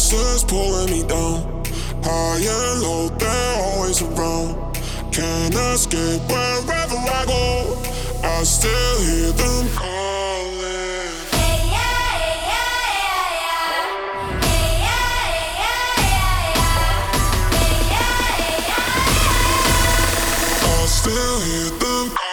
voices pulling me down. High and low, they're always around. Can't escape wherever I go. I still hear them calling. I still hear them calling.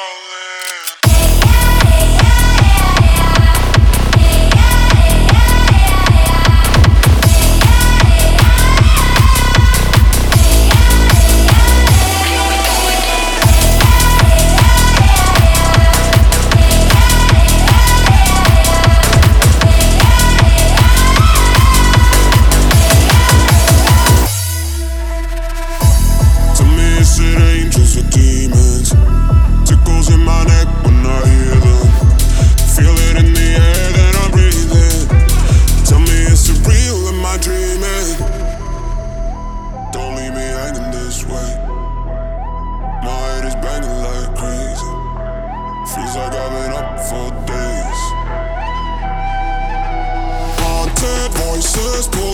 Is it angels or demons? Tickles in my neck when I hear them. Feel it in the air that I'm breathing. Tell me, is it real? Am I dreaming? Don't leave me hanging this way. My head is banging like crazy. Feels like I've been up for days. Haunted voices